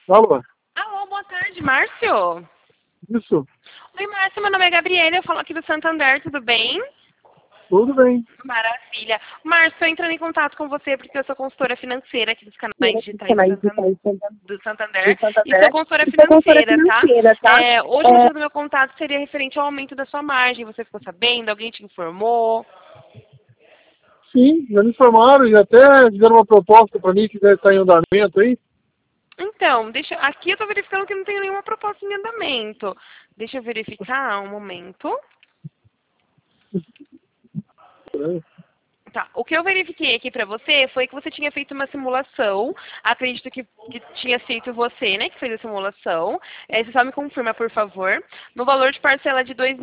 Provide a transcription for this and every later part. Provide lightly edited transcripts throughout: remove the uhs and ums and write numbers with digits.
Alô? Alô, boa tarde, Márcio. Isso, Oi, Márcio, meu nome é Gabriela, eu falo aqui do Santander, tudo bem? tudo bem. Maravilha. Márcio, estou entrando em contato com você porque eu sou consultora financeira aqui dos canais digitais do Santander e sou consultora financeira, tá? Hoje o motivo do meu contato seria referente ao aumento da sua margem. Você ficou sabendo? Alguém te informou? Sim, já me informaram e até fizeram uma proposta para mim que deve estar em andamento aí. Então, aqui eu estou verificando que não tem nenhuma proposta em andamento. Deixa eu verificar um momento. Tá, o que eu verifiquei aqui pra você foi que você tinha feito uma simulação, acredito que tinha sido você, né, que fez a simulação. Você só me confirma, por favor, no valor de parcela de R$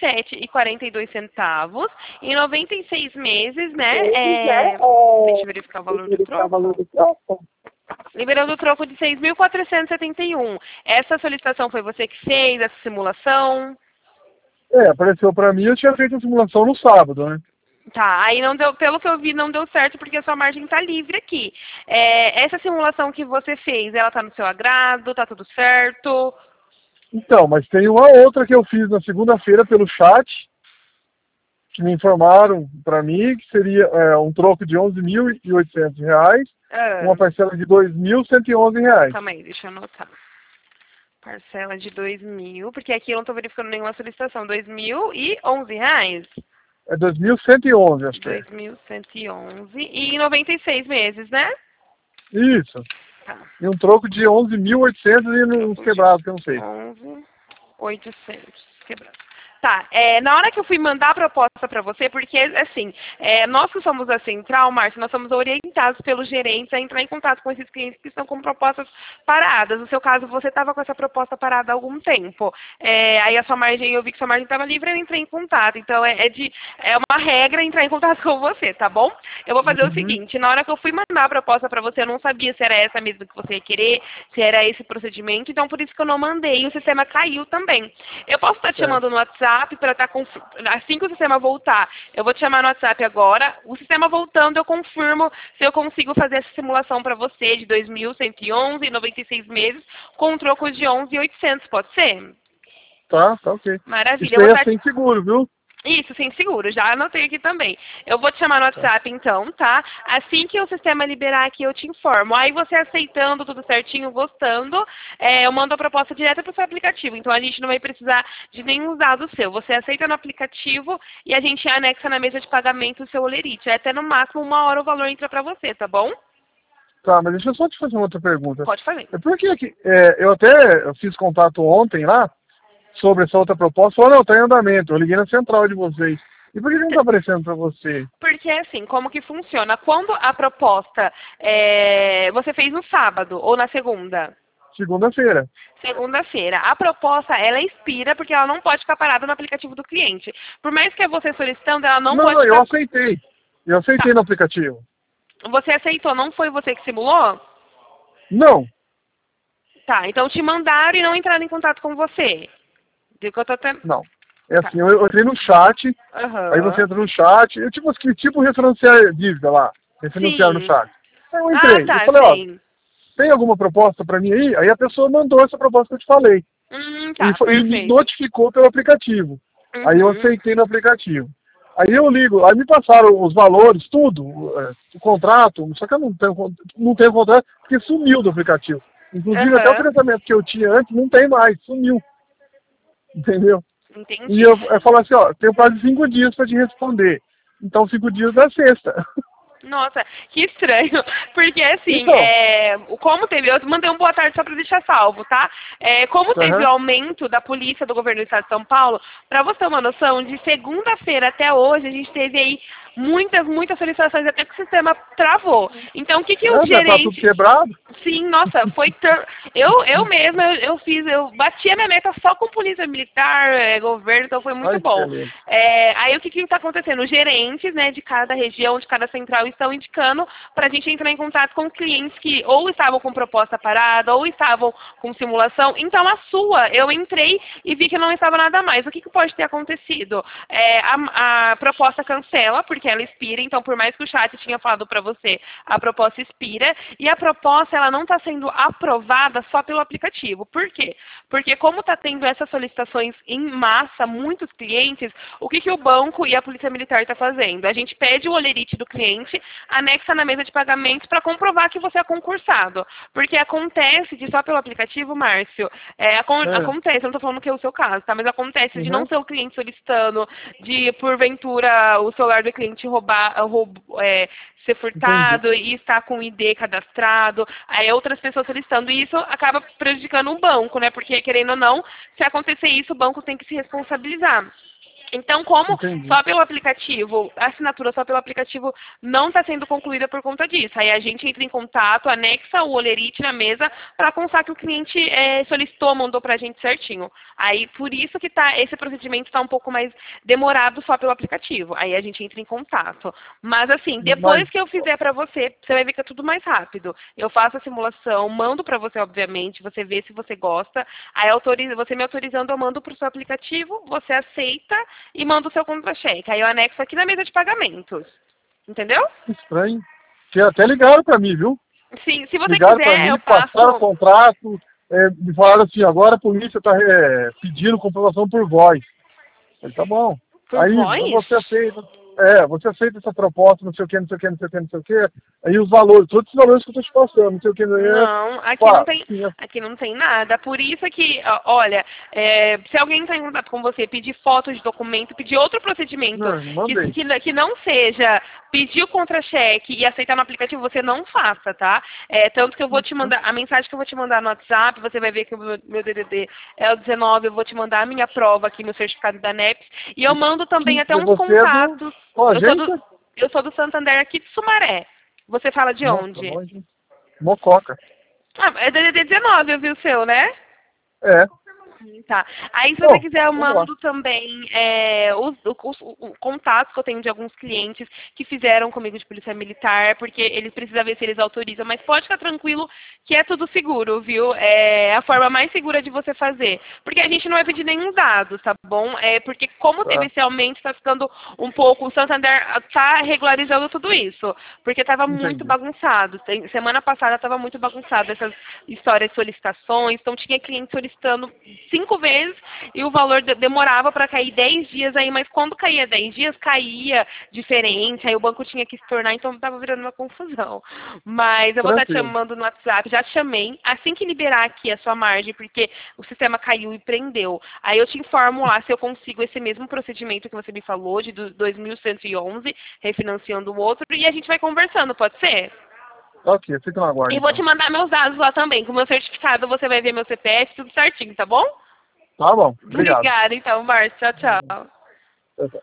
2.007,42, em 96 meses, né, deixa eu verificar o valor do troco. Liberando o troco de 6.471. Essa solicitação foi você que fez, essa simulação? Apareceu para mim, eu tinha feito a simulação no sábado, né? Tá, aí não deu, pelo que eu vi, não deu certo porque a sua margem tá livre aqui. Essa simulação que você fez, ela tá no seu agrado, tá tudo certo? Então, mas tem uma outra que eu fiz na segunda-feira pelo chat, que me informaram para mim que seria um troco de R$ 11.800, uma parcela de R$ 2.111. Calma aí, deixa eu anotar. Parcela de 2.000, porque aqui eu não tô verificando nenhuma solicitação. R$ 2.011? É 2.111, acho que é. 2.111 e em 96 meses, né? Isso. Tá. E um troco de 11.800 e uns quebrados, que eu não sei. 11.800 quebrados. Tá, na hora que eu fui mandar a proposta para você, porque, assim, nós que somos a Central, Márcio, nós somos orientados pelos gerentes a entrar em contato com esses clientes que estão com propostas paradas. No seu caso, você estava com essa proposta parada há algum tempo. Aí a sua margem, eu vi que sua margem estava livre, eu entrei em contato. Então, é uma regra entrar em contato com você, tá bom? Eu vou fazer o seguinte, na hora que eu fui mandar a proposta para você, eu não sabia se era essa mesmo que você ia querer, se era esse procedimento, então por isso que eu não mandei, e o sistema caiu também. Eu posso estar te chamando no WhatsApp para estar assim que o sistema voltar, eu vou te chamar no WhatsApp agora. O sistema voltando, eu confirmo se eu consigo fazer essa simulação para você de 2.111 e 96 meses com um troco de 11.800, pode ser? Tá ok. Maravilha. Isso aí é sem seguro, viu? Isso, sem seguro, já anotei aqui também. Eu vou te chamar no WhatsApp então, tá? Assim que o sistema liberar aqui, eu te informo. Aí você aceitando tudo certinho, gostando, eu mando a proposta direta para o seu aplicativo. Então a gente não vai precisar de nenhum dado seu. Você aceita no aplicativo e a gente anexa na mesa de pagamento o seu olerite. Até no máximo 1 hora o valor entra para você, tá bom? Tá, mas deixa eu só te fazer uma outra pergunta. Pode fazer. Por que eu até fiz contato ontem lá sobre essa outra proposta? Falou, não, está em andamento. Eu liguei na central de vocês. E por que não está aparecendo para você? Porque, assim, como que funciona? Quando a proposta você fez no sábado ou na segunda? Segunda-feira. Segunda-feira. A proposta, ela expira porque ela não pode ficar parada no aplicativo do cliente. Por mais que você solicitando, ela não pode eu ficar... aceitei. Eu aceitei no aplicativo. Você aceitou, não foi você que simulou? Não. Tá, então te mandaram e não entraram em contato com você. Não. É assim, eu entrei no chat, aí você entra no chat, eu tipo referenciar dívida lá, referenciar no chat. Aí eu entrei, tá, eu falei, tem alguma proposta para mim aí? Aí a pessoa mandou essa proposta que eu te falei. E me notificou pelo aplicativo. Aí eu aceitei no aplicativo. Aí eu ligo, aí me passaram os valores, tudo, o contrato, só que eu não tenho contrato, porque sumiu do aplicativo. Inclusive até o financiamento que eu tinha antes não tem mais, sumiu. Entendeu? Entendi. E eu falo assim, tenho quase 5 dias para te responder. Então 5 dias da sexta. Nossa, que estranho. Porque assim, então, como teve, eu mandei um boa tarde só para deixar salvo, tá? Como teve o aumento da polícia do governo do estado de São Paulo, para você ter uma noção, de segunda-feira até hoje, a gente teve aí muitas solicitações, até que o sistema travou. Então, o que o gerente... Tá tudo quebrado? Sim, nossa, foi... Eu mesma, eu bati a minha meta só com polícia militar, governo, então foi muito bom. Aí, o que está acontecendo? Os gerentes, né, de cada região, de cada central, estão indicando para a gente entrar em contato com clientes que ou estavam com proposta parada, ou estavam com simulação. Então, a sua, eu entrei e vi que não estava nada mais. O que pode ter acontecido? A proposta cancela, porque que ela expira, então por mais que o chat tinha falado para você, a proposta expira, e a proposta ela não está sendo aprovada só pelo aplicativo. Por quê? Porque como está tendo essas solicitações em massa, muitos clientes, o que o banco e a Polícia Militar está fazendo? A gente pede o olerite do cliente, anexa na mesa de pagamentos para comprovar que você é concursado. Porque acontece de só pelo aplicativo, Márcio, acontece, eu não estou falando que é o seu caso, tá? Mas acontece de não ser o cliente solicitando, de porventura o celular do cliente ser furtado e estar com o ID cadastrado, aí outras pessoas solicitando, e isso acaba prejudicando o banco, né? Porque, querendo ou não, se acontecer isso, o banco tem que se responsabilizar. Então, como só pelo aplicativo, a assinatura só pelo aplicativo não está sendo concluída por conta disso. Aí a gente entra em contato, anexa o olerite na mesa para constar que o cliente solicitou, mandou para a gente certinho. Aí, por isso que esse procedimento está um pouco mais demorado só pelo aplicativo. Aí a gente entra em contato. Mas, assim, depois que eu fizer para você, você vai ver que é tudo mais rápido. Eu faço a simulação, mando para você, obviamente, você vê se você gosta. Aí, você me autorizando, eu mando para o seu aplicativo, você aceita e manda o seu contra-cheque. Aí eu anexo aqui na mesa de pagamentos. Entendeu? Estranho. Que até ligaram para mim, viu? Sim, se você ligaram quiser, mim, eu faço... passaram o contrato, me falaram assim, agora a polícia está pedindo comprovação por voz. Falei, tá bom. Por aí voz? você aceita essa proposta, não sei o que, não sei o que, não sei o que, não sei o que. Aí os valores, todos os valores que eu estou te passando, não sei o que. Não, aqui não tem nada. Por isso que, olha, se alguém entrar em contato com você, pedir foto de documento, pedir outro procedimento que não seja pedir o contra-cheque e aceitar no aplicativo, você não faça, tá? Tanto que eu vou te mandar, a mensagem que eu vou te mandar no WhatsApp, você vai ver que o meu DDD é o 19, eu vou te mandar a minha prova aqui, meu certificado da NEPS, e eu mando também até uns contatos. Eu sou do Santander aqui de Sumaré. Você fala de onde? Mococa. É DDD 19, viu o seu, né? É. Tá. Aí, se você quiser, eu mando também os contatos que eu tenho de alguns clientes que fizeram comigo de polícia militar, porque eles precisam ver se eles autorizam, mas pode ficar tranquilo que é tudo seguro, viu? É a forma mais segura de você fazer. Porque a gente não vai pedir nenhum dado, tá bom? Porque como teve esse aumento, está ficando um pouco... O Santander está regularizando tudo isso, porque estava muito bagunçado. Semana passada estava muito bagunçado essas histórias de solicitações, então tinha cliente solicitando 5 vezes e o valor demorava para cair 10 dias aí, mas quando caía 10 dias, caía diferente, aí o banco tinha que se tornar, então estava virando uma confusão. Mas eu vou estar te chamando no WhatsApp, já te chamei, assim que liberar aqui a sua margem, porque o sistema caiu e prendeu. Aí eu te informo lá se eu consigo esse mesmo procedimento que você me falou, de 2.111, refinanciando o outro, e a gente vai conversando, pode ser? Ok, fica na guarda. E vou te mandar meus dados lá também. Com o meu certificado você vai ver meu CPF, tudo certinho, tá bom? Tá bom, obrigado. Obrigada, então, Márcio. Tchau, tchau. Tchau, tchau.